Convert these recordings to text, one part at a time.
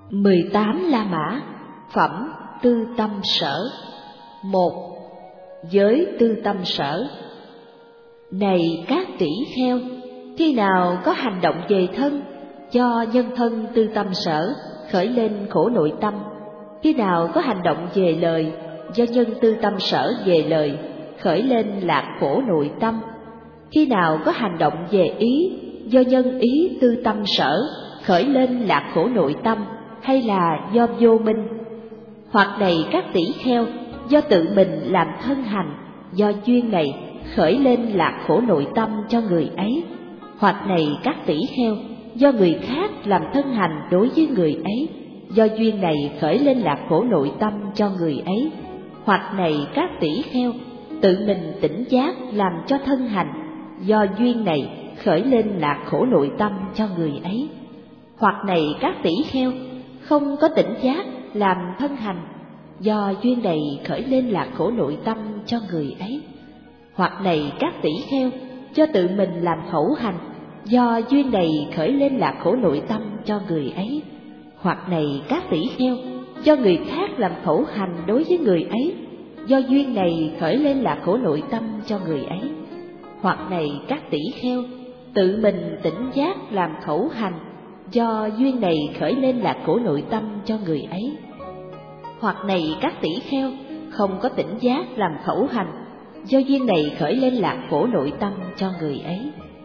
18 La Mã, phẩm tư tâm sở. 1. Giới tư tâm sở. Này các tỷ kheo, khi nào có hành động về thân, cho nhân thân tư tâm sở khởi lên khổ nội tâm. Khi nào có hành động về lời, do nhân tư tâm sở về lời khởi lên lạc khổ nội tâm. Khi nào có hành động về ý, do nhân ý tư tâm sở khởi lên lạc khổ nội tâm, hay là do vô minh. Hoặc này các tỷ kheo, do tự mình làm thân hành, do duyên này khởi lên lạc khổ nội tâm cho người ấy. Hoặc này các tỷ kheo, do người khác làm thân hành đối với người ấy, do duyên này khởi lên lạc khổ nội tâm cho người ấy. Hoặc này các tỷ kheo, tự mình tỉnh giác làm cho thân hành, do duyên này khởi lên lạc khổ nội tâm cho người ấy. Hoặc này các tỷ kheo, không có tỉnh giác làm thân hành, do duyên này khởi lên lạc khổ nội tâm cho người ấy. Hoặc này các tỷ kheo, do tự mình làm khẩu hành, do duyên này khởi lên lạc khổ nội tâm cho người ấy. Hoặc này các tỷ kheo, do người khác làm khẩu hành đối với người ấy, do duyên này khởi lên lạc khổ nội tâm cho người ấy. Hoặc này các tỷ kheo, tự mình tỉnh giác làm khẩu hành, do duyên này khởi lên lạc khổ nội tâm cho người ấy. Hoặc này các tỷ kheo, không có tỉnh giác làm khẩu hành, do duyên này khởi lên lạc khổ nội tâm cho người ấy.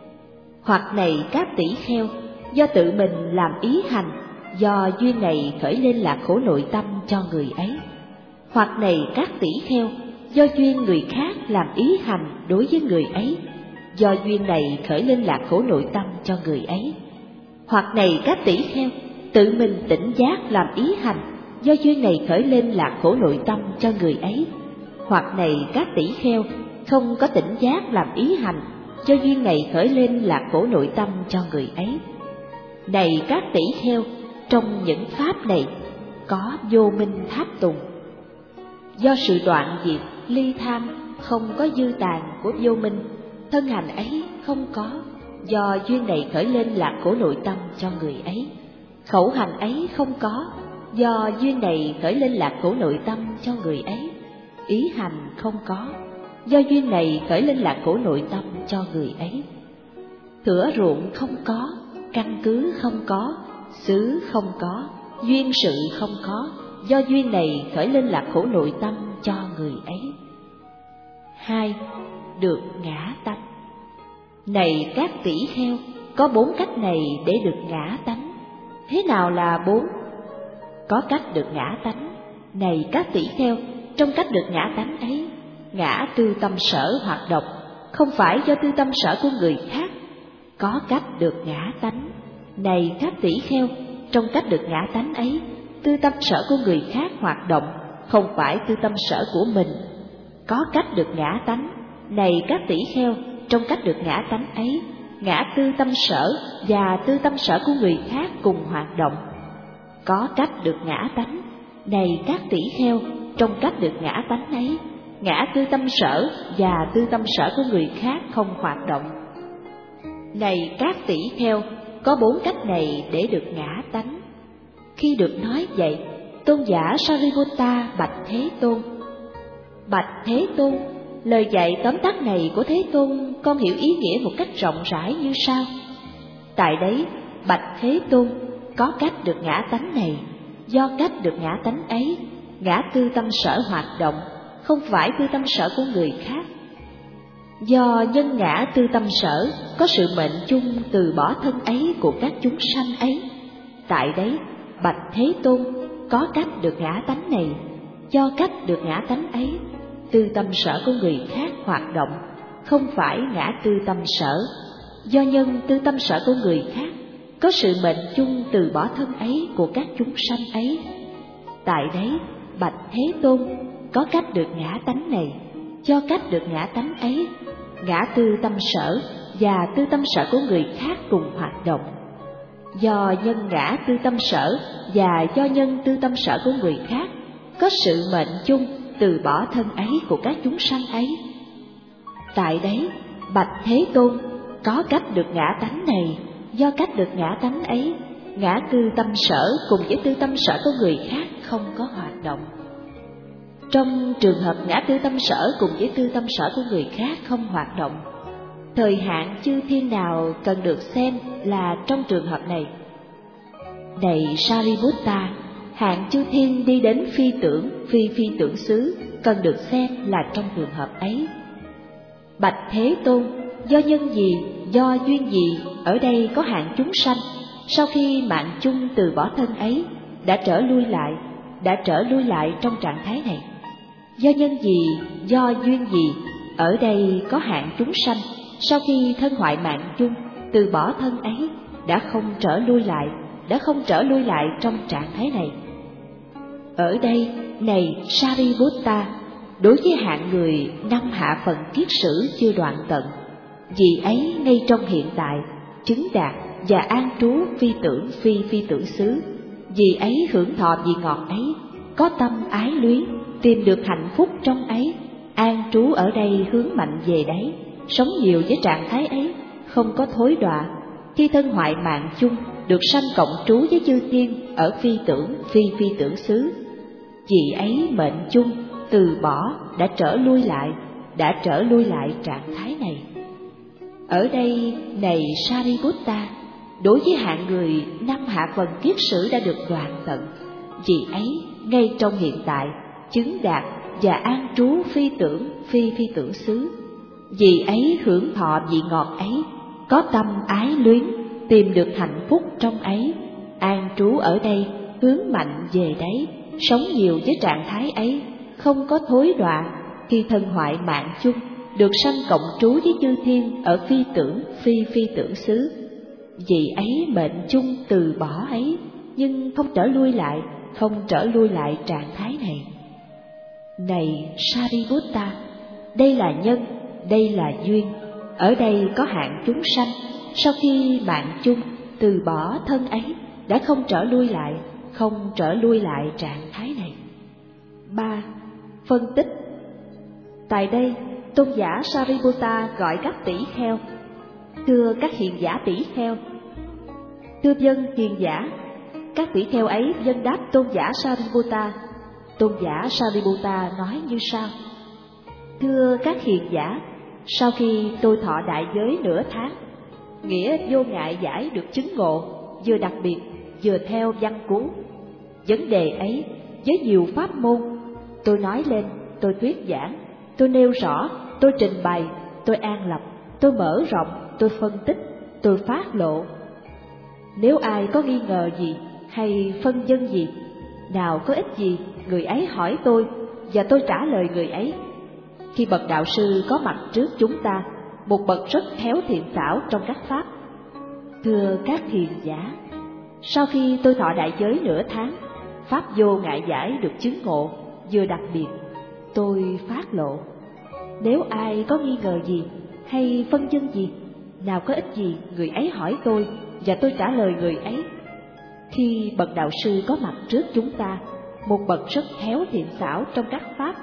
Hoặc này các tỷ kheo, do tự mình làm ý hành, do duyên này khởi lên lạc khổ nội tâm cho người ấy. Hoặc này các tỷ kheo, do duyên người khác làm ý hành đối với người ấy, do duyên này khởi lên lạc khổ nội tâm cho người ấy. Hoặc này các tỷ kheo, tự mình tỉnh giác làm ý hành, do duyên này khởi lên lạc khổ nội tâm cho người ấy. Hoặc này các tỷ kheo, không có tỉnh giác làm ý hành, do duyên này khởi lên lạc khổ nội tâm cho người ấy. Này các tỷ kheo, trong những pháp này có vô minh tháp tùng. Do sự đoạn diệt ly tham, không có dư tàn của vô minh, thân hành ấy không có, do duyên này khởi lên lạc khổ nội tâm cho người ấy. Khẩu hành ấy không có, do duyên này khởi lên lạc khổ nội tâm cho người ấy. Ý hành không có, do duyên này khởi lên lạc khổ nội tâm cho người ấy. Thửa ruộng không có, căn cứ không có, xứ không có, duyên sự không có, do duyên này khởi lên lạc khổ nội tâm cho người ấy. 2. Được ngã tánh. Này các tỷ kheo, có 4 cách này để được ngã tánh. Thế nào là 4? Có cách được ngã tánh. Này các tỷ kheo, trong cách được ngã tánh ấy, ngã tư tâm sở hoạt động, không phải do tư tâm sở của người khác. Có cách được ngã tánh. Này các tỷ kheo, trong cách được ngã tánh ấy, tư tâm sở của người khác hoạt động, không phải tư tâm sở của mình. Có cách được ngã tánh. Này các tỷ kheo, trong cách được ngã tánh ấy, ngã tư tâm sở và tư tâm sở của người khác cùng hoạt động. Có cách được ngã tánh. Này các tỷ kheo, trong cách được ngã tánh ấy, ngã tư tâm sở và tư tâm sở của người khác không hoạt động. Này các tỷ kheo, có 4 cách này để được ngã tánh. Khi được nói vậy, tôn giả Sariputta bạch Thế Tôn: Bạch Thế Tôn, lời dạy tóm tắt này của Thế Tôn con hiểu ý nghĩa một cách rộng rãi như sau. Tại đấy, bạch Thế Tôn, có cách được ngã tánh này, do cách được ngã tánh ấy, ngã tư tâm sở hoạt động, không phải tư tâm sở của người khác. Do nhân ngã tư tâm sở có sự mệnh chung từ bỏ thân ấy của các chúng sanh ấy. Tại đấy, bạch Thế Tôn, có cách được ngã tánh này, do cách được ngã tánh ấy, tư tâm sở của người khác hoạt động, không phải ngã tư tâm sở. Do nhân tư tâm sở của người khác có sự mệnh chung từ bỏ thân ấy của các chúng sanh ấy. Tại đấy, bạch Thế Tôn, có cách được ngã tánh này, do cách được ngã tánh ấy, ngã tư tâm sở và tư tâm sở của người khác cùng hoạt động. Do nhân ngã tư tâm sở và do nhân tư tâm sở của người khác có sự mệnh chung từ bỏ thân ấy của các chúng sanh ấy. Tại đấy, bạch Thế Tôn, có cách được ngã tánh này, do cách được ngã tánh ấy, ngã tư tâm sở cùng với tư tâm sở của người khác không có hoạt động. Trong trường hợp ngã tư tâm sở cùng với tư tâm sở của người khác không hoạt động, thời hạn chư thiên nào cần được xem là trong trường hợp này? Này Sariputta, hạng chư thiên đi đến phi phi tưởng xứ cần được xem là trong trường hợp ấy. Bạch Thế Tôn, do nhân gì, do duyên gì, ở đây có hạng chúng sanh sau khi mạng chung từ bỏ thân ấy đã trở lui lại trong trạng thái này? Do nhân gì, do duyên gì, ở đây có hạng chúng sanh sau khi thân hoại mạng chung từ bỏ thân ấy đã không trở lui lại trong trạng thái này? Ở đây, này Sariputta, đối với hạng người năm hạ phần kiết sử chưa đoạn tận, vì ấy ngay trong hiện tại chứng đạt và an trú phi tưởng xứ, vì ấy hưởng thọ vị ngọt ấy, có tâm ái luyến, tìm được hạnh phúc trong ấy, an trú ở đây hướng mạnh về đấy, sống nhiều với trạng thái ấy, không có thối đọa. Khi thân hoại mạng chung được sanh cộng trú với chư thiên ở phi tưởng xứ, vì ấy mệnh chung từ bỏ đã trở lui lại trạng thái này. Ở đây, này Sariputta, đối với hạng người năm hạ phần kiết sử đã được đoạn tận, vì ấy ngay trong hiện tại chứng đạt và an trú phi tưởng xứ, vì ấy hưởng thọ vị ngọt ấy, có tâm ái luyến, tìm được hạnh phúc trong ấy, an trú ở đây hướng mạnh về đấy, sống nhiều với trạng thái ấy, không có thối đọa. Khi thân hoại mạng chung được sanh cộng trú với chư thiên ở phi tưởng xứ, vì ấy mệnh chung từ bỏ ấy, nhưng không trở lui lại trạng thái này. Này Sariputta, đây là nhân, đây là duyên, ở đây có hạng chúng sanh sau khi mạng chung từ bỏ thân ấy đã không trở lui lại trạng thái này. 3. Phân tích. Tại đây, tôn giả Sariputta gọi các tỷ kheo: thưa các hiền giả tỷ kheo. Thưa vâng hiền giả. Các tỷ kheo ấy vâng đáp tôn giả Sariputta. Tôn giả Sariputta nói như sau: thưa các hiền giả, sau khi tôi thọ đại giới nửa tháng, nghĩa vô ngại giải được chứng ngộ, vừa đặc biệt vừa theo văn cú. Vấn đề ấy với nhiều pháp môn, tôi nói lên, tôi thuyết giảng, tôi nêu rõ, tôi trình bày, tôi an lập, tôi mở rộng, tôi phân tích, tôi phát lộ. Nếu ai có nghi ngờ gì hay phân vân gì, nào có ích gì, người ấy hỏi tôi và tôi trả lời người ấy. Khi bậc đạo sư có mặt trước chúng ta, một bậc rất khéo thiện xảo trong các pháp. Thưa các hiền giả, sau khi tôi thọ đại giới nửa tháng, pháp vô ngại giải được chứng ngộ, vừa đặc biệt, tôi phát lộ. Nếu ai có nghi ngờ gì hay phân vân gì, nào có ích gì, người ấy hỏi tôi và tôi trả lời người ấy. Khi bậc đạo sư có mặt trước chúng ta, một bậc rất khéo thiện xảo trong các pháp.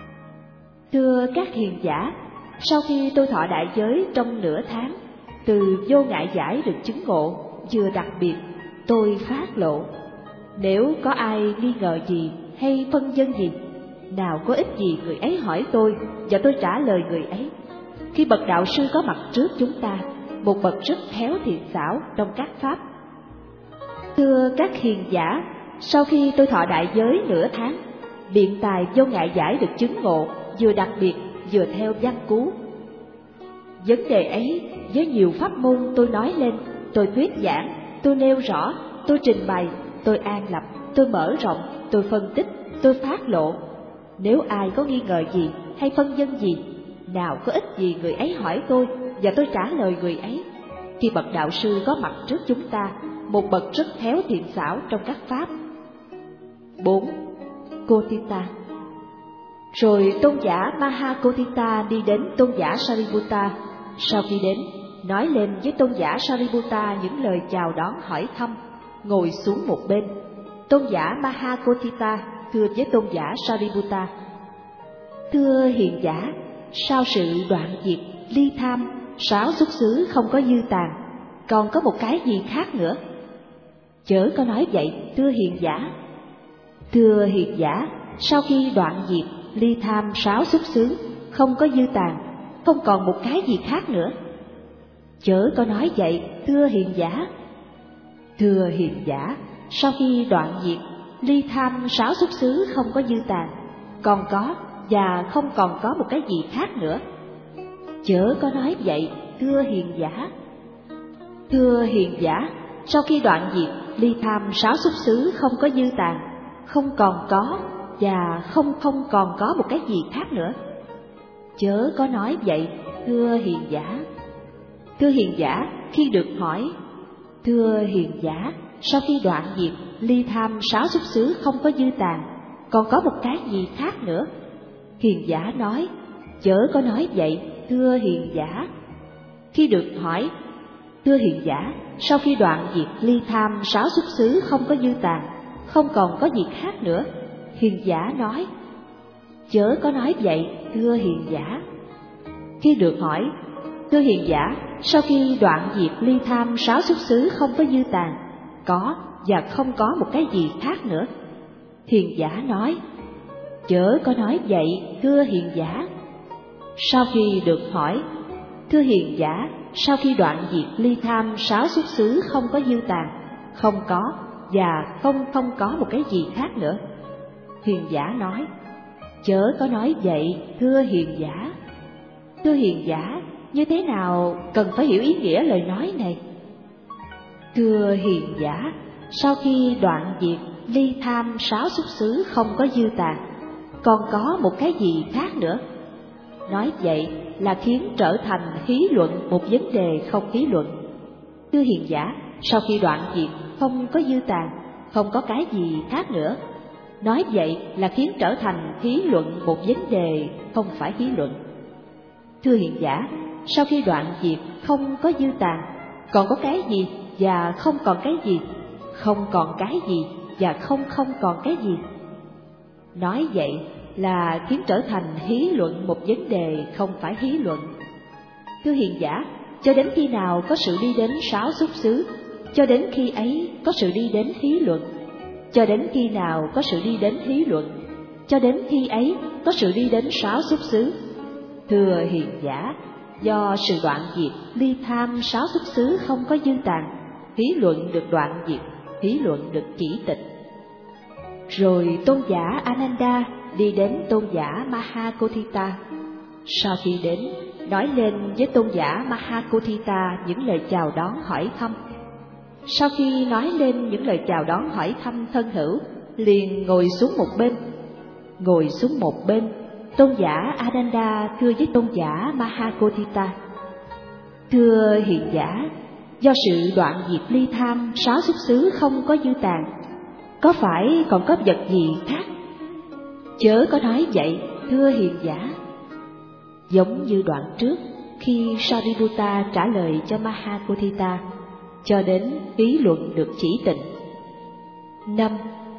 Thưa các hiền giả, sau khi tôi thọ đại giới trong nửa tháng, từ vô ngại giải được chứng ngộ, vừa đặc biệt, tôi phát lộ. Nếu có ai nghi ngờ gì hay phân vân gì, nào có ích gì, người ấy hỏi tôi và tôi trả lời người ấy. Khi bậc đạo sư có mặt trước chúng ta, một bậc rất khéo thiện xảo trong các pháp. Thưa các hiền giả, sau khi tôi thọ đại giới nửa tháng, biện tài vô ngại giải được chứng ngộ, vừa đặc biệt vừa theo văn cú. Vấn đề ấy với nhiều pháp môn, tôi nói lên, tôi thuyết giảng, tôi nêu rõ, tôi trình bày, tôi an lập, tôi mở rộng, tôi phân tích, tôi phát lộ. Nếu ai có nghi ngờ gì hay phân vân gì, nào có ích gì, người ấy hỏi tôi và tôi trả lời người ấy. Khi bậc đạo sư có mặt trước chúng ta, một bậc rất khéo thiện xảo trong các pháp. 4. Kotita. Rồi tôn giả Mahakotita đi đến tôn giả Sariputta. Sau khi đến, nói lên với tôn giả Sariputta những lời chào đón hỏi thăm, ngồi xuống một bên. Tôn giả Mahakotita thưa với tôn giả Sariputta: thưa hiền giả, sau sự đoạn diệt, ly tham, 6 xuất xứ không có dư tàn, còn có một cái gì khác nữa? Chớ có nói vậy, thưa hiền giả. Thưa hiền giả, sau khi đoạn diệt ly tham sáu xúc xứ, không có dư tàn, không còn một cái gì khác nữa. Chớ có nói vậy, thưa hiền giả. Thưa hiền giả, sau khi đoạn diệt ly tham sáu xúc xứ không có dư tàn, còn có và không còn có một cái gì khác nữa. Chớ có nói vậy, thưa hiền giả. Thưa hiền giả, sau khi đoạn diệt ly tham sáu xúc xứ không có dư tàn, không còn có và không còn có một cái gì khác nữa. Chớ có nói vậy, thưa hiền giả. Thưa hiền giả, khi được hỏi, thưa hiền giả, sau khi đoạn diệt ly tham sáu xúc xứ không có dư tàn, còn có một cái gì khác nữa? Hiền giả nói, chớ có nói vậy, thưa hiền giả. Khi được hỏi, thưa hiền giả, sau khi đoạn diệt ly tham sáu xúc xứ không có dư tàn, không còn có gì khác nữa. Hiền giả nói, chớ có nói vậy, thưa hiền giả. Khi được hỏi, thưa hiền giả, sau khi đoạn diệt ly tham sáu xúc xứ không có dư tàn, có và không có một cái gì khác nữa. Hiền giả nói, chớ có nói vậy, thưa hiền giả. Sau khi được hỏi, thưa hiền giả, sau khi đoạn diệt ly tham sáu xúc xứ không có dư tàn, không có và không có một cái gì khác nữa. Hiền giả nói, chớ có nói vậy, thưa hiền giả. Thưa hiền giả, như thế nào cần phải hiểu ý nghĩa lời nói này? Thưa hiền giả, sau khi đoạn diệt ly tham sáu xúc xứ không có dư tàn, còn có một cái gì khác nữa. Nói vậy là khiến trở thành hí luận một vấn đề không hí luận. Thưa hiền giả, sau khi đoạn diệt không có dư tàn, không có cái gì khác nữa. Nói vậy là khiến trở thành hí luận một vấn đề không phải hí luận. Thưa hiền giả, sau khi đoạn diệt không có dư tàn, còn có cái gì và không còn cái gì, không còn cái gì và không còn cái gì. Nói vậy là khiến trở thành hí luận một vấn đề không phải hí luận. Thưa hiền giả, cho đến khi nào có sự đi đến sáu xúc xứ, cho đến khi ấy có sự đi đến hí luận. Cho đến khi nào có sự đi đến hí luận, cho đến khi ấy có sự đi đến sáu xúc xứ. Thưa hiền giả, do sự đoạn diệt ly tham sáu xúc xứ không có dư tàn, hí luận được đoạn diệt, hí luận được chỉ tịch. Rồi tôn giả Ananda đi đến tôn giả Mahakotthita. Sau khi đến, nói lên với tôn giả Mahakotthita những lời chào đón hỏi thăm. Sau khi nói lên những lời chào đón hỏi thăm thân hữu, liền ngồi xuống một bên. Ngồi xuống một bên, tôn giả Ananda thưa với tôn giả Mahakotthita, thưa hiền giả, do sự đoạn diệt ly tham sáu xúc xứ không có dư tàn, có phải còn có vật gì khác? Chớ có nói vậy, thưa hiền giả. Giống như đoạn trước, khi Sariputta trả lời cho Mahakotthita, cho đến ý luận được chỉ tịnh. 5.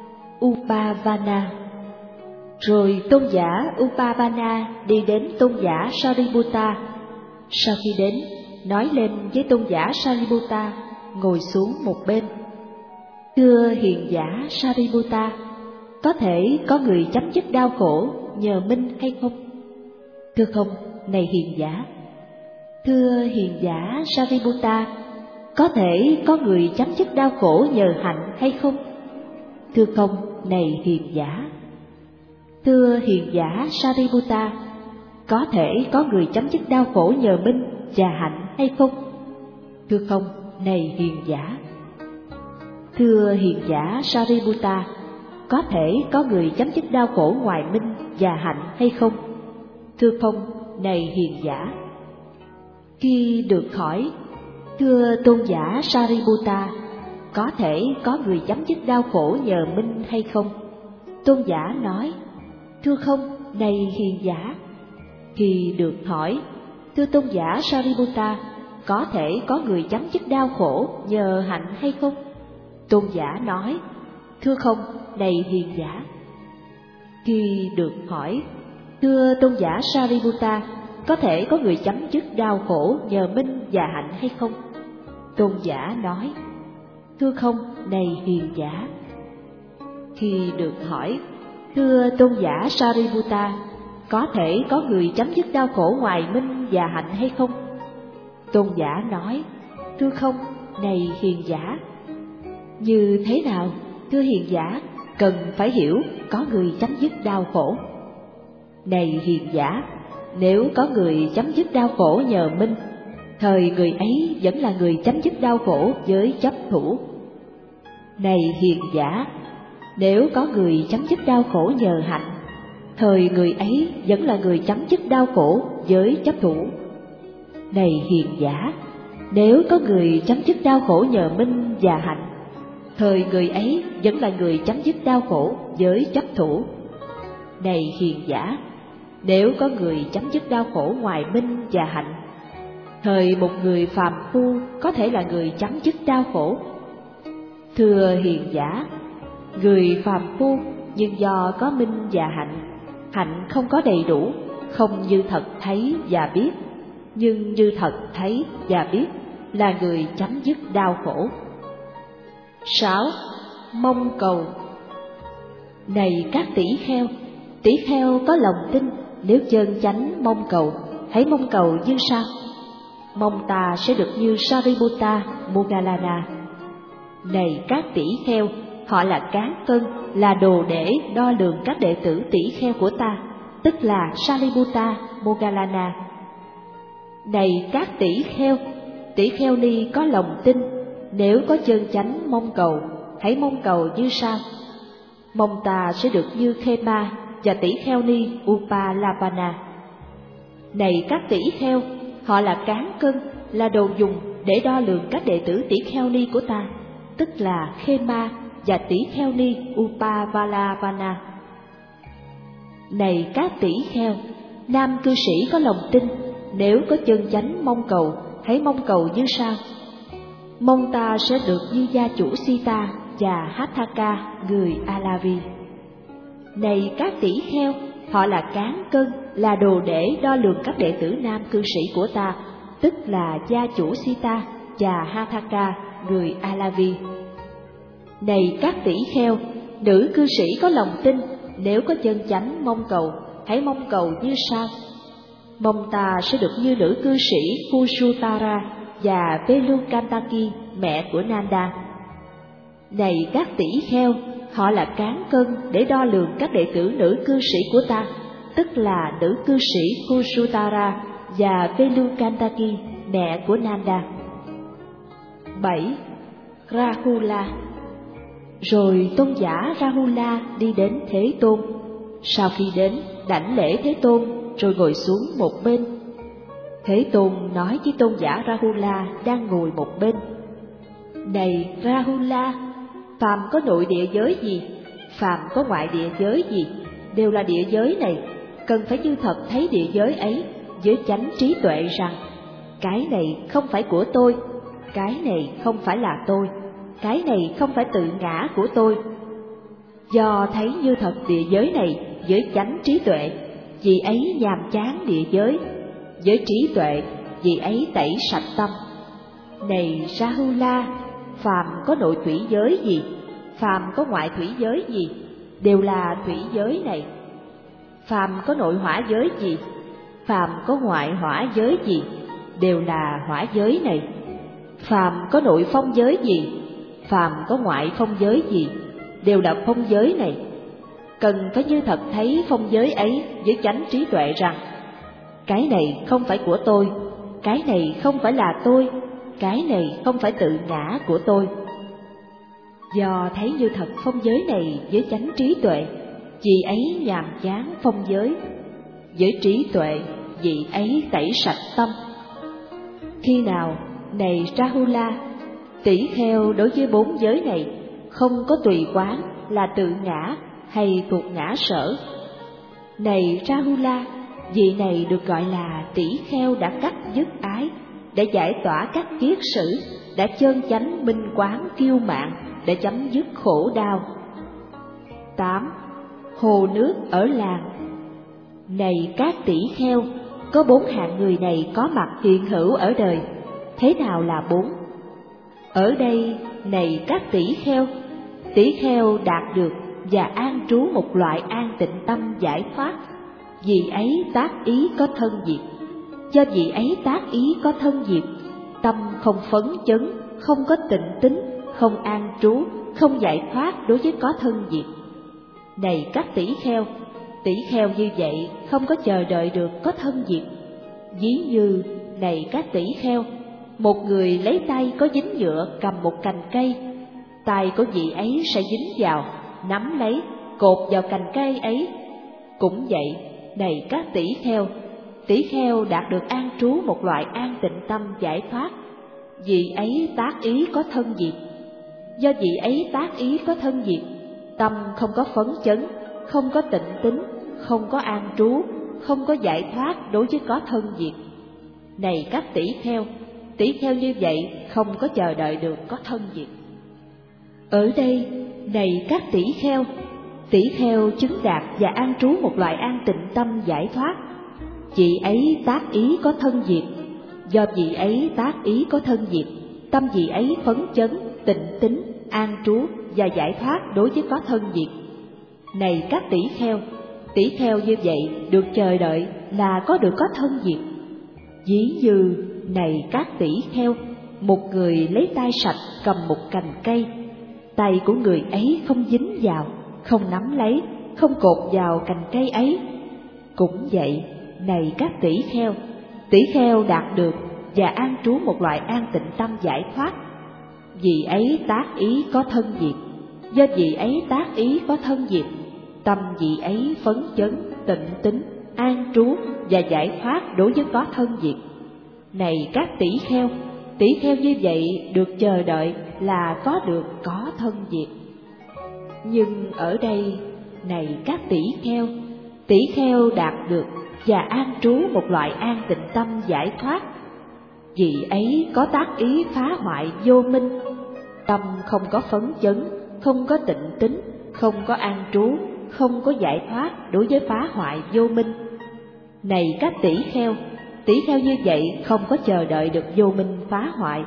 Upavana. Rồi tôn giả Upavana đi đến tôn giả Sariputta. Sau khi đến, nói lên với tôn giả Sariputta, ngồi xuống một bên. Thưa hiền giả Sariputta, có thể có người chấm dứt đau khổ nhờ minh hay không? Thưa không, này hiền giả. Thưa hiền giả Sariputta, có thể có người chấm dứt đau khổ nhờ hạnh hay không? Thưa không, này hiền giả. Thưa hiền giả Sariputta, có thể có người chấm dứt đau khổ nhờ minh và hạnh hay không? Thưa không, này hiền giả. Thưa hiền giả Sariputta, có thể có người chấm dứt đau khổ ngoài minh và hạnh hay không? Thưa không, này hiền giả. Khi được hỏi, thưa tôn giả Sariputta, có thể có người chấm dứt đau khổ nhờ minh hay không? Tôn giả nói, thưa không, này hiền giả. Khi được hỏi, thưa tôn giả Sariputta, có thể có người chấm dứt đau khổ nhờ hạnh hay không? Tôn giả nói, thưa không, này hiền giả. Khi được hỏi, thưa tôn giả Sariputta, có thể có người chấm dứt đau khổ nhờ minh và hạnh hay không? Tôn giả nói, Thưa không, này hiền giả. Khi được hỏi, thưa tôn giả Sariputta, có thể có người chấm dứt đau khổ ngoài minh và hạnh hay không? Tôn giả nói, thưa không, này hiền giả. Như thế nào, thưa hiền giả, cần phải hiểu có người chấm dứt đau khổ. Này hiền giả, nếu có người chấm dứt đau khổ nhờ minh, thời người ấy vẫn là người chấm dứt đau khổ với chấp thủ. Này hiền giả, nếu có người chấm dứt đau khổ nhờ hạnh, thời người ấy vẫn là người chấm dứt đau khổ với chấp thủ. Này hiền giả, nếu có người chấm dứt đau khổ nhờ minh và hạnh, thời người ấy vẫn là người chấm dứt đau khổ với chấp thủ. Này hiền giả, nếu có người chấm dứt đau khổ ngoài minh và hạnh, thời một người phàm phu có thể là người chấm dứt đau khổ. Thưa hiền giả, người phàm phu nhưng do có minh và hạnh, hạnh không có đầy đủ, không như thật thấy và biết, nhưng như thật thấy và biết là người chấm dứt đau khổ. 6. Mong cầu. Này các tỷ kheo có lòng tin, nếu chân chánh mong cầu, hãy mong cầu như sau: mong ta sẽ được như Sariputta Moggallana. Này các tỷ kheo, họ là cán cân, là đồ để đo lường các đệ tử tỷ kheo của ta, tức là Sariputta Moggallana. Này các tỷ kheo ni có lòng tin, nếu có chân chánh mong cầu, hãy mong cầu như sau: mong ta sẽ được như Khema và tỷ kheo ni Upalavana. Này các tỷ kheo, họ là cán cân, là đồ dùng để đo lường các đệ tử tỷ kheo ni của ta, tức là Khema và tỷ kheo ni Upalavana. Này các tỷ kheo, nam cư sĩ có lòng tin, nếu có chân chánh mong cầu, hãy mong cầu như sau: mong ta sẽ được như gia chủ Sita và Hatthaka người Alavi. Này các tỷ kheo, họ là cán cân, là đồ để đo lường các đệ tử nam cư sĩ của ta, tức là gia chủ Sita và Hatthaka người Alavi. Này các tỷ kheo, nữ cư sĩ có lòng tin, nếu có chân chánh mong cầu, hãy mong cầu như sau: mong ta sẽ được như nữ cư sĩ Kusutara và Velukantaki, mẹ của Nanda. Này các tỷ kheo, họ là cán cân để đo lường các đệ tử nữ cư sĩ của ta, tức là nữ cư sĩ Kusutara và Velukantaki, mẹ của Nanda. 7. Rahula. Rồi tôn giả Rahula đi đến Thế Tôn. Sau khi đến, đảnh lễ Thế Tôn rồi ngồi xuống một bên. Thế Tôn nói với tôn giả Rahula đang ngồi một bên: Này Rahula, phàm có nội địa giới gì, phàm có ngoại địa giới gì, đều là địa giới này, cần phải như thật thấy địa giới ấy với chánh trí tuệ rằng cái này không phải của tôi, cái này không phải là tôi, cái này không phải tự ngã của tôi. Do thấy như thật địa giới này với chánh trí tuệ, vì ấy nhàm chán địa giới, với trí tuệ, vì ấy tẩy sạch tâm. Này Rahula, phàm có nội thủy giới gì, phàm có ngoại thủy giới gì, đều là thủy giới này. Phàm có nội hỏa giới gì, phàm có ngoại hỏa giới gì, đều là hỏa giới này. Phàm có nội phong giới gì, phàm có ngoại phong giới gì, đều là phong giới này. Cần phải như thật thấy phong giới ấy với chánh trí tuệ rằng cái này không phải của tôi, cái này không phải là tôi, cái này không phải tự ngã của tôi. Do thấy như thật phong giới này với chánh trí tuệ, vì ấy nhàm chán phong giới, với trí tuệ, vì ấy tẩy sạch tâm. Khi nào, này Rahula, tỷ kheo đối với bốn giới này không có tùy quán là tự ngã hay thuộc ngã sở. Này Rahula, vị này được gọi là tỷ kheo đã cắt dứt ái, để giải tỏa các kiết sử, đã chân chánh minh quán kiêu mạn, để chấm dứt khổ đau. 8. Hồ nước ở làng. Này các tỷ kheo, có 4 hạng người này có mặt hiện hữu ở đời. Thế nào là 4? Ở đây, này các tỷ kheo đạt được và an trú một loại an tịnh tâm giải thoát. Vì ấy tác ý có thân diệt. Do vì ấy tác ý có thân diệt, tâm không phấn chấn, không có tịnh tính, không an trú, không giải thoát đối với có thân diệt. Này các tỷ kheo như vậy không có chờ đợi được có thân diệt. Ví như, này các tỷ kheo, một người lấy tay có dính nhựa cầm một cành cây, tay của vị ấy sẽ dính vào, nắm lấy, cột vào cành cây ấy. Cũng vậy, này các tỷ kheo đạt được an trú một loại an tịnh tâm giải thoát. Vì ấy tác ý có thân diệt. Do vị ấy tác ý có thân diệt, tâm không có phấn chấn, không có tịnh tính, không có an trú, không có giải thoát đối với có thân diệt. Này các tỷ kheo như vậy không có chờ đợi được có thân diệt. Ở đây, này các tỷ kheo chứng đạt và an trú một loại an tịnh tâm giải thoát. Vị ấy tác ý có thân diệt. Do vị ấy tác ý có thân diệt, tâm vị ấy phấn chấn, tịnh tính, an trú và giải thoát đối với có thân diệt. Này các tỷ kheo như vậy được chờ đợi là có được có thân diệt. Ví như, này các tỷ kheo, một người lấy tay sạch cầm một cành cây, tay của người ấy không dính vào, không nắm lấy, không cột vào cành cây ấy. Cũng vậy, này các tỷ kheo đạt được và an trú một loại an tịnh tâm giải thoát. Vì ấy tác ý có thân diệt. Do vì ấy tác ý có thân diệt, tâm vị ấy phấn chấn, tịnh tính, an trú và giải thoát đối với có thân diệt. Này các tỷ kheo như vậy được chờ đợi là có được có thân diệt. Nhưng ở đây, này các tỷ kheo đạt được và an trú một loại an tịnh tâm giải thoát. Vì ấy có tác ý phá hoại vô minh, tâm không có phấn chấn, không có tịnh tính, không có an trú, không có giải thoát đối với phá hoại vô minh. Này các tỷ kheo như vậy không có chờ đợi được vô minh phá hoại.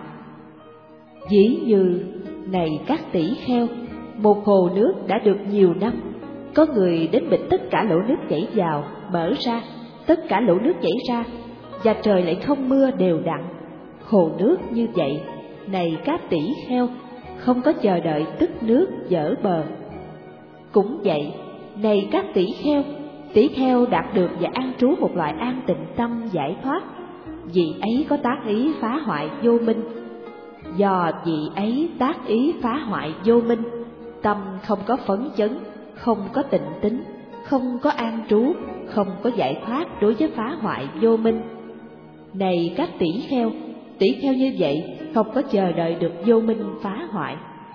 Ví như, này các tỷ kheo, một hồ nước đã được nhiều năm, có người đến bịt tất cả lỗ nước chảy vào, mở ra, tất cả lỗ nước chảy ra, và trời lại không mưa đều đặn. Hồ nước như vậy, này các tỷ kheo, không có chờ đợi tức nước dở bờ. Cũng vậy, này các tỷ kheo đạt được và an trú một loại an tịnh tâm giải thoát. Vì ấy có tác ý phá hoại vô minh. Do vì ấy tác ý phá hoại vô minh, tâm không có phấn chấn, không có tịnh tính, không có an trú, không có giải thoát đối với phá hoại vô minh. Này các tỷ kheo như vậy không có chờ đợi được vô minh phá hoại.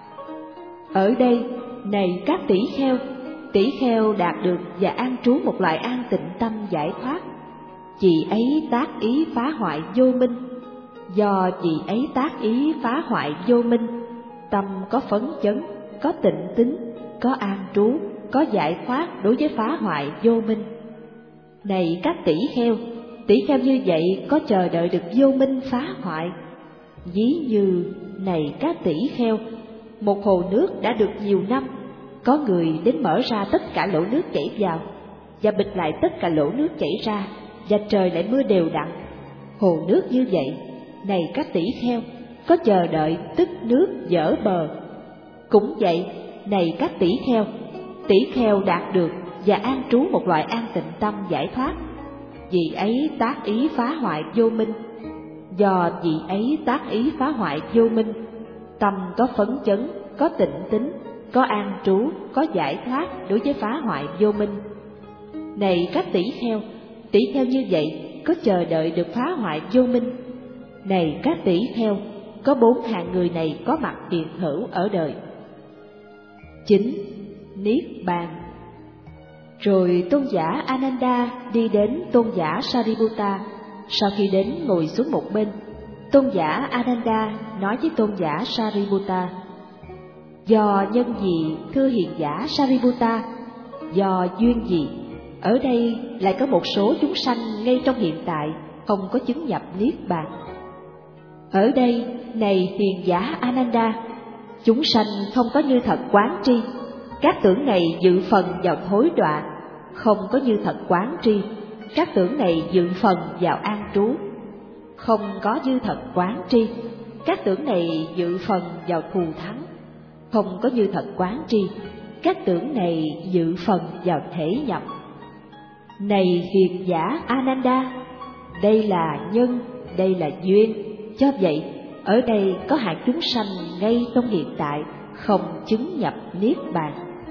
Ở đây, này các tỷ kheo đạt được và an trú một loại an tịnh tâm giải thoát. Vì ấy tác ý phá hoại vô minh. Do vì ấy tác ý phá hoại vô minh, tâm có phấn chấn, có tịnh tính, có an trú, có giải thoát đối với phá hoại vô minh. Này các tỷ kheo như vậy có chờ đợi được vô minh phá hoại. Ví như, này các tỷ kheo, một hồ nước đã được nhiều năm, có người đến mở ra tất cả lỗ nước chảy vào, và bịt lại tất cả lỗ nước chảy ra, và trời lại mưa đều đặn. Hồ nước như vậy, này các tỷ kheo, có chờ đợi tức nước dở bờ. Cũng vậy, này các tỷ kheo đạt được và an trú một loại an tịnh tâm giải thoát. Vì ấy tác ý phá hoại vô minh. Do vì ấy tác ý phá hoại vô minh, tâm có phấn chấn, có tịnh tính, có an trú, có giải thoát đối với phá hoại vô minh. Này các tỷ kheo như vậy có chờ đợi được phá hoại vô minh. Này các tỷ kheo, có 4 hạng người này có mặt hiện hữu ở đời. 9. Niết bàn. Rồi tôn giả Ananda đi đến tôn giả Sariputta. Sau khi đến ngồi xuống một bên, tôn giả Ananda nói với tôn giả Sariputta: Do nhân gì thưa hiền giả Sariputta? Do duyên gì ở đây lại có một số chúng sanh ngay trong hiện tại không có chứng nhập niết bàn? Ở đây, này hiền giả Ananda, Chúng sanh không có như thật quán tri, các tưởng này dự phần vào thối đọa. Không có như thật quán tri, các tưởng này dự phần vào an trú. Không có như thật quán tri, các tưởng này dự phần vào thù thắng. Không có như thật quán tri, các tưởng này dự phần vào thể nhập. Này hiền giả Ananda, đây là nhân, đây là duyên. Do vậy, ở đây có hạng chúng sanh ngay trong hiện tại không chứng nhập niết bàn.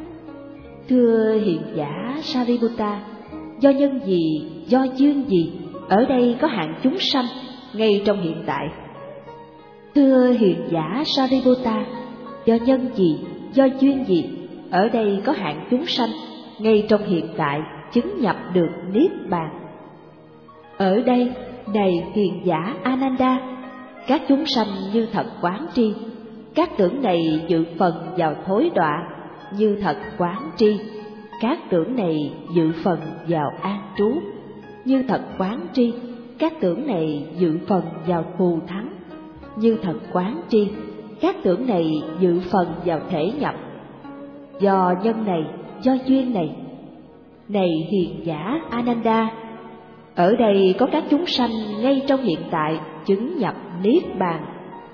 Thưa hiền giả Sariputta, do nhân gì, do duyên gì, ở đây có hạng chúng sanh ngay trong hiện tại? Thưa hiền giả Sariputta, do nhân gì, do duyên gì, ở đây có hạng chúng sanh ngay trong hiện tại chứng nhập được niết bàn. Ở đây, này hiền giả Ananda, các chúng sanh như thật quán tri, các tưởng này dự phần vào thối đọa. Như thật quán tri, các tưởng này dự phần vào an trú. Như thật quán tri, các tưởng này dự phần vào thù thắng. Như thật quán tri, các tưởng này dự phần vào thể nhập. Do nhân này, do duyên này, này hiền giả Ananda, ở đây có các chúng sanh ngay trong hiện tại chứng nhập niết bàn.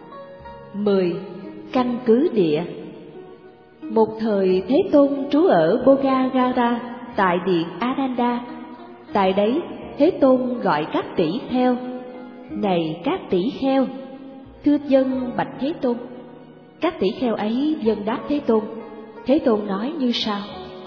10. Căn cứ địa. Một thời Thế Tôn trú ở Bogagara tại điện Ananda. Tại đấy Thế Tôn gọi các tỷ kheo: Này các tỷ kheo, thưa dân bạch Thế Tôn. Các tỷ kheo ấy vâng đáp Thế Tôn. Thế Tôn nói như sau: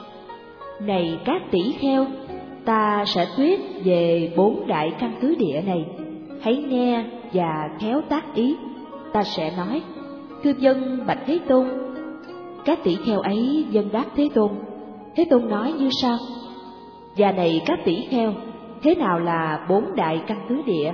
Này các tỷ kheo, ta sẽ thuyết về 4 đại căn cứ địa này. Hãy nghe và khéo tác ý. Ta sẽ nói: Thưa dân bạch Thế Tôn. Các tỷ kheo ấy vâng đáp Thế Tôn. Thế Tôn nói như sau: Và này các tỷ kheo, thế nào là 4 đại căn cứ địa?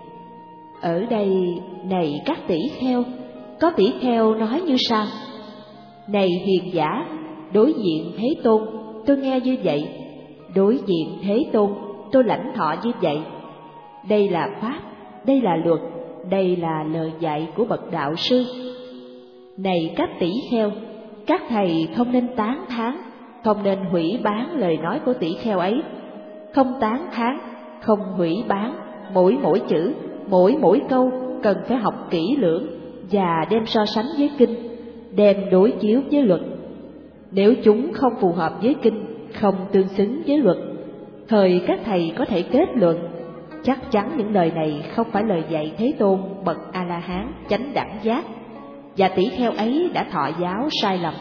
Ở đây, này các tỷ kheo, có tỷ kheo nói như sau: Này hiền giả, đối diện Thế Tôn, tôi nghe như vậy. Đối diện Thế Tôn, tôi lãnh thọ như vậy. Đây là pháp, đây là luật, đây là lời dạy của bậc đạo sư. Này các tỷ kheo, các thầy không nên tán thán, không nên hủy bán lời nói của tỷ kheo ấy. Không tán thán, không hủy bán, mỗi chữ, mỗi câu cần phải học kỹ lưỡng và đem so sánh với kinh, đem đối chiếu với luật. Nếu chúng không phù hợp với kinh, không tương xứng với luật, thời các thầy có thể kết luận chắc chắn những lời này không phải lời dạy Thế Tôn bậc A-la-hán chánh đẳng giác, và tỷ kheo ấy đã thọ giáo sai lầm.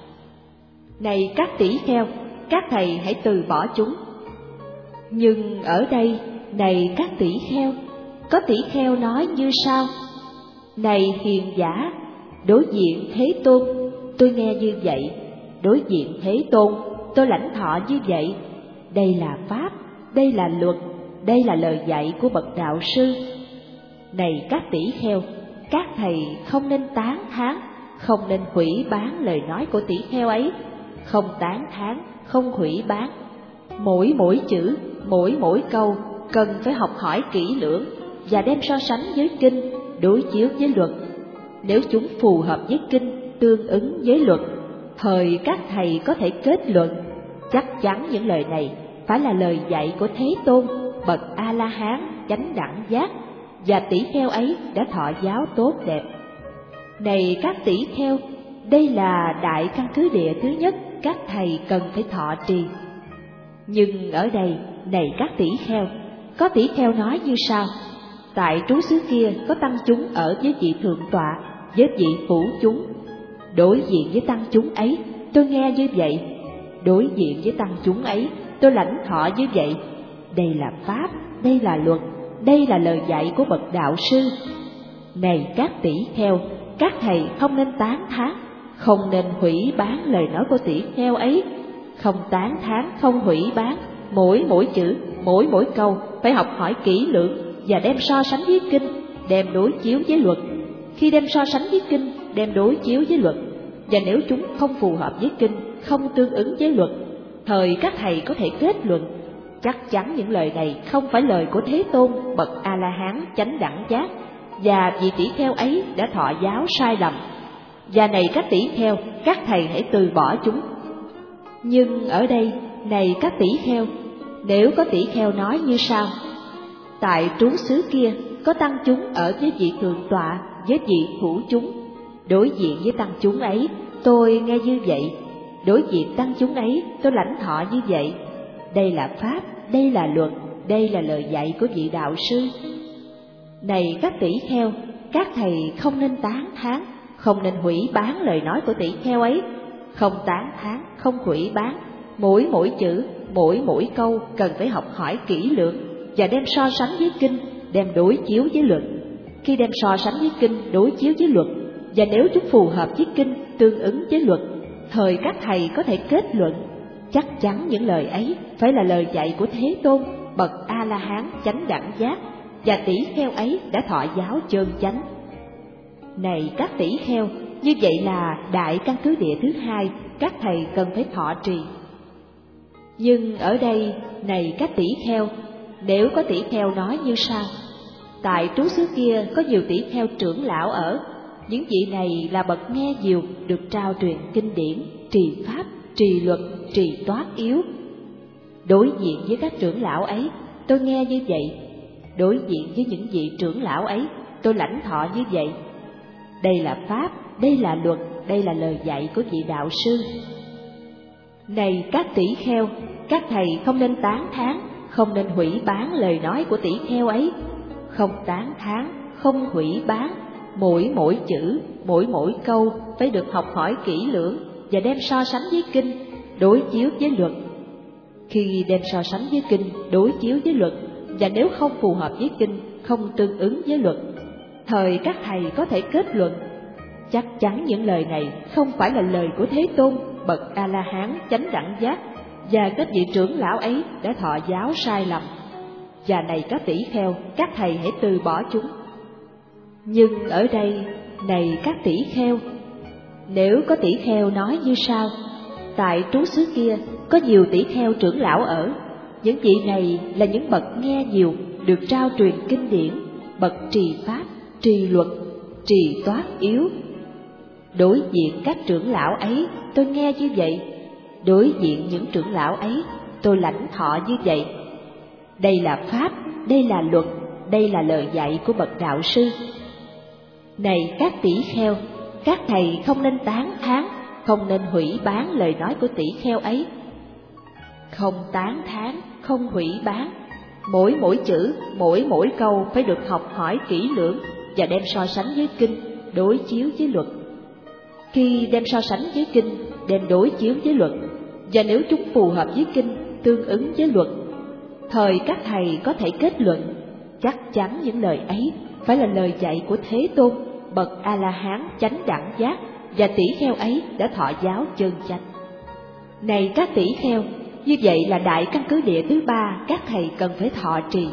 Này các tỷ kheo, các thầy hãy từ bỏ chúng. Nhưng ở đây, này các tỷ kheo, có tỷ kheo nói như sau: Này hiền giả, đối diện Thế Tôn, tôi nghe như vậy. Đối diện Thế Tôn, tôi lãnh thọ như vậy. Đây là pháp, đây là luật, đây là lời dạy của bậc đạo sư. Này các tỷ kheo, các thầy không nên tán thán, không nên hủy bán lời nói của tỷ kheo ấy. Không tán thán, không hủy bán, mỗi chữ, mỗi câu cần phải học hỏi kỹ lưỡng và đem so sánh với kinh, đối chiếu với luật. Nếu chúng phù hợp với kinh, tương ứng với luật, thời các thầy có thể kết luận chắc chắn những lời này phải là lời dạy của Thế Tôn bậc A-la-hán chánh đẳng giác, và tỷ kheo ấy đã thọ giáo tốt đẹp. Này các tỷ kheo, đây là đại căn cứ địa thứ nhất các thầy cần phải thọ trì. Nhưng ở đây, này các tỷ kheo, có tỷ kheo nói như sau: Tại trú xứ kia có tăng chúng ở với vị thượng tọa, với vị phủ chúng. Đối diện với tăng chúng ấy, tôi nghe như vậy. Đối diện với tăng chúng ấy, tôi lãnh thọ như vậy. Đây là pháp, đây là luật, đây là lời dạy của bậc đạo sư. Này các tỷ kheo, các thầy không nên tán thán, không nên hủy bán lời nói của tỷ kheo ấy. Không tán thán, không hủy bán, mỗi chữ, mỗi câu phải học hỏi kỹ lưỡng và đem so sánh với kinh, đem đối chiếu với luật. Khi đem so sánh với kinh, đem đối chiếu với luật, và nếu chúng không phù hợp với kinh, không tương ứng với luật, thời các thầy có thể kết luận chắc chắn những lời này không phải lời của Thế Tôn bậc A-la-hán chánh đẳng giác, và vị tỷ kheo ấy đã thọ giáo sai lầm. và này các tỷ kheo, các thầy hãy từ bỏ chúng. Nhưng ở đây, này các tỷ kheo, nếu có tỷ kheo nói như sau: tại trú xứ kia có tăng chúng ở với vị thượng tọa, với vị thủ chúng. Đối diện với tăng chúng ấy, tôi nghe như vậy. Đối diện tăng chúng ấy, tôi lãnh thọ như vậy. Đây là pháp, đây là luật, đây là lời dạy của vị đạo sư. Này các tỷ kheo, các thầy không nên tán thán, không nên hủy bán lời nói của tỷ kheo ấy. Không tán thán, không hủy bán, mỗi chữ, mỗi câu cần phải học hỏi kỹ lưỡng và đem so sánh với kinh, đem đối chiếu với luật. Khi đem so sánh với kinh, đối chiếu với luật, và nếu chúng phù hợp với kinh, tương ứng với luật, thời các thầy có thể kết luận chắc chắn những lời ấy phải là lời dạy của Thế Tôn, bậc A-la-hán chánh đẳng giác, và tỷ kheo ấy đã thọ giáo chân chánh. Này các tỷ kheo, như vậy là đại căn cứ địa thứ hai các thầy cần phải thọ trì. Nhưng ở đây, này các tỷ kheo, nếu có tỷ kheo nói như sau: tại trú xứ kia có nhiều tỷ kheo trưởng lão ở, những vị này là bậc nghe nhiều, được trao truyền kinh điển, trì pháp, trì luật, trì toát yếu. Đối diện với các trưởng lão ấy, tôi nghe như vậy. Đối diện với những vị trưởng lão ấy, tôi lãnh thọ như vậy. Đây là pháp, đây là luật, đây là lời dạy của vị đạo sư. Này các tỷ kheo, các thầy không nên tán thán, không nên hủy bán lời nói của tỷ kheo ấy. Không tán thán, không hủy bán, mỗi chữ, mỗi câu phải được học hỏi kỹ lưỡng và đem so sánh với kinh, đối chiếu với luật. Khi đem so sánh với kinh, đối chiếu với luật, và nếu không phù hợp với kinh, không tương ứng với luật, thời các thầy có thể kết luận chắc chắn những lời này không phải là lời của Thế Tôn, bậc A-la-hán chánh đẳng giác, và các vị trưởng lão ấy đã thọ giáo sai lầm. Và này các tỷ kheo, các thầy hãy từ bỏ chúng. Nhưng ở đây, này các tỷ kheo, nếu có tỷ kheo nói như sau: tại trú xứ kia có nhiều tỷ kheo trưởng lão ở, những vị này là những bậc nghe nhiều, được trao truyền kinh điển, bậc trì pháp, trì luật, trì toát yếu. Đối diện các trưởng lão ấy, tôi nghe như vậy. Đối diện những trưởng lão ấy, tôi lãnh thọ như vậy. Đây là pháp, đây là luật, đây là lời dạy của bậc đạo sư. Này các tỷ kheo, các thầy không nên tán thán, không nên hủy bán lời nói của tỷ kheo ấy. Không tán thán, không hủy bán, mỗi chữ, mỗi câu phải được học hỏi kỹ lưỡng và đem so sánh với kinh, đối chiếu với luật. Khi đem so sánh với kinh, đem đối chiếu với luật, và nếu chúng phù hợp với kinh, tương ứng với luật, thời các thầy có thể kết luận chắc chắn những lời ấy phải là lời dạy của Thế Tôn, bậc A-la-hán chánh đẳng giác, và tỷ kheo ấy đã thọ giáo chân chánh. Này các tỷ kheo, như vậy là đại căn cứ địa thứ ba các thầy cần phải thọ trì.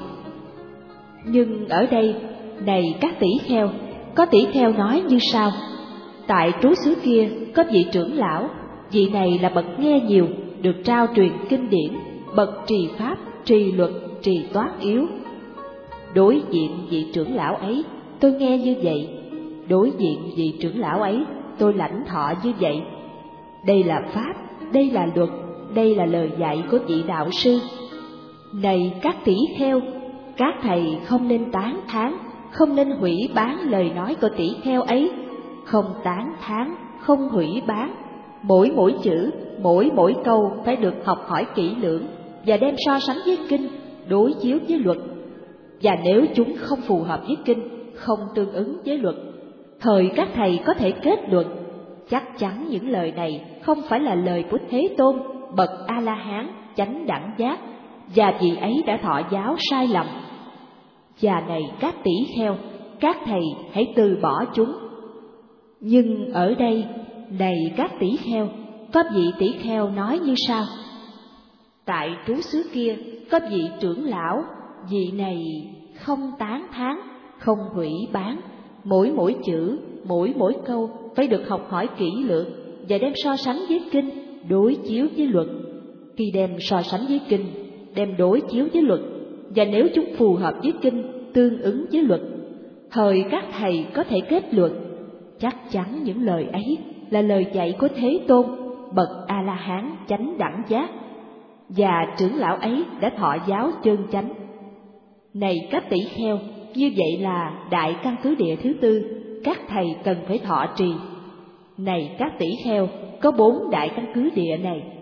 Nhưng ở đây, này các tỷ kheo, có tỷ kheo nói như sau: tại trú xứ kia có vị trưởng lão, vị này là bậc nghe nhiều, được trao truyền kinh điển, bậc trì pháp, trì luật, trì toát yếu. Đối diện vị trưởng lão ấy, tôi nghe như vậy. Đối diện vị trưởng lão ấy, tôi lãnh thọ như vậy. Đây là pháp, đây là luật, đây là lời dạy của vị đạo sư. Này các tỷ kheo, các thầy không nên tán thán, không nên hủy bán lời nói của tỷ kheo ấy. Không tán thán, không hủy bán, mỗi chữ, mỗi câu phải được học hỏi kỹ lưỡng và đem so sánh với kinh, đối chiếu với luật. Và nếu chúng không phù hợp với kinh, không tương ứng với luật, thời các thầy có thể kết luận chắc chắn những lời này không phải là lời của Thế Tôn, bậc A-la-hán chánh đẳng giác, và vị ấy đã thọ giáo sai lầm. Và này các tỷ kheo, các thầy hãy từ bỏ chúng. Nhưng ở đây, này các tỷ kheo, có vị tỷ kheo nói như sau: tại trú xứ kia có vị trưởng lão, vị này không tán thán, không hủy bán, mỗi chữ, mỗi câu phải được học hỏi kỹ lưỡng và đem so sánh với kinh, đối chiếu với luật. Khi đem so sánh với kinh, đem đối chiếu với luật, và nếu chúng phù hợp với kinh, tương ứng với luật, thời các thầy có thể kết luận Chắc chắn những lời ấy là lời dạy của Thế Tôn, bậc A-la-hán chánh đẳng giác, và trưởng lão ấy đã thọ giáo chân chánh. Này các tỷ kheo, như vậy là đại căn cứ địa thứ tư, các thầy cần phải thọ trì. Này các tỷ kheo, có 4 đại căn cứ địa này: